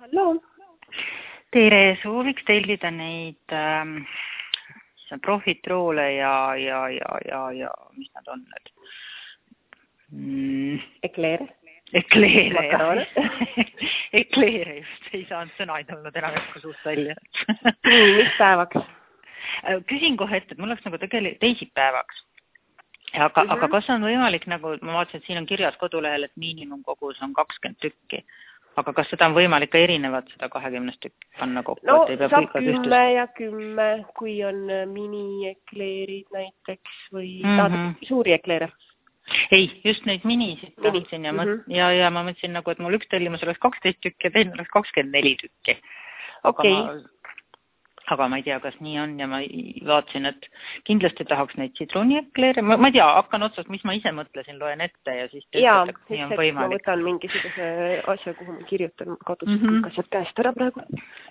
Hallo. Tere, sooviks tellida neid profitroole ja mis nad on nüüd? Ekleere. Ekleere, jah. Ekleere just, ei saanud sõna, ei tulnud enam jätku suust välja. Nii, mis päevaks? Küsin kohe ette, et mul oleks nagu tegelikult teisipäevaks. Aga kas on võimalik, nagu ma vaatasin, et siin on kirjas kodulehel, et miinimumkogus on 20 tükki. Aga kas seda on võimalik ka erinevat, seda 20 tükki panna kokku? No, saab 10 ja 10, kui on mini-ekleerid näiteks või suuri ekleere? Ei, just neid minisid tahtsin ja ma mõtlesin nagu, et mul üks tellimus oleks 12 tükki ja teine oleks 24 tükki. Aga ma ei tea, kas nii on ja ma vaatasin, et kindlasti tahaks neid sitrooniekleere. Ma ei tea, hakkan otsast, mis ma ise mõtlesin, loen ette ja siis töötab, et nii on võimalik. Ma võtan mingisuguse asja, kuhu ma kirjutan kodus asjad käest ära praegu.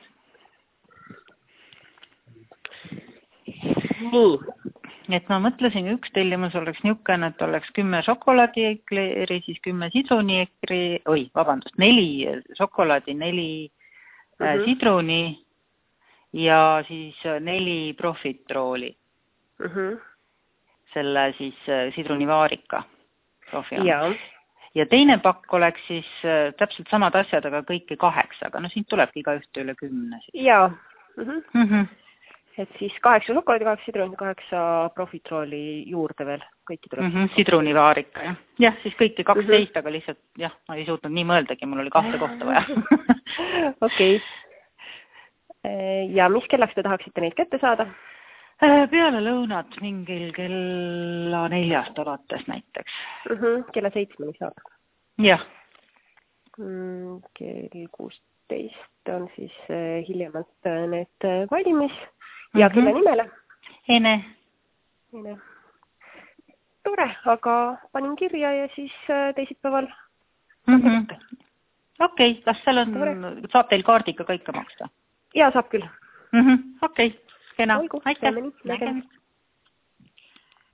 Nii. Et ma mõtlesin, üks tellimus oleks niukene, et oleks 10 šokolaadiekleeri, siis 10 sitroniekleeri, 4 šokolaadi, 4 sitroni ja siis 4 profitrooli. Selle siis sitronivaarika profi on. Ja teine pakk oleks siis täpselt samad asjad, aga kõiki 8, aga no siin tulebki iga ühte üle 10. Jaa. Et siis 8 šokolaadi, 8 sitroni, 8 profitrooli juurde veel. Kõiki tuleb. Sitronivaarika, jah. Jah, siis kõiki 12, aga lihtsalt, jah, ma ei suutnud nii mõeldagi, mul oli 2 kohta vaja. Okei. Ja mis kellaks te tahaksite neid kätte saada? Peale lõunat mingil kella 4 alates näiteks. Kella 7 saab? Jah. Kell 16 on siis hiljemalt need valimis. Ja kelle nimele? Ene. Tore, aga panin kirja ja siis teisipäeval. Okei, kas seal on, saab teil kaardiga kõike maksta? Jaa, saab küll. Okei, kena. Aitäh.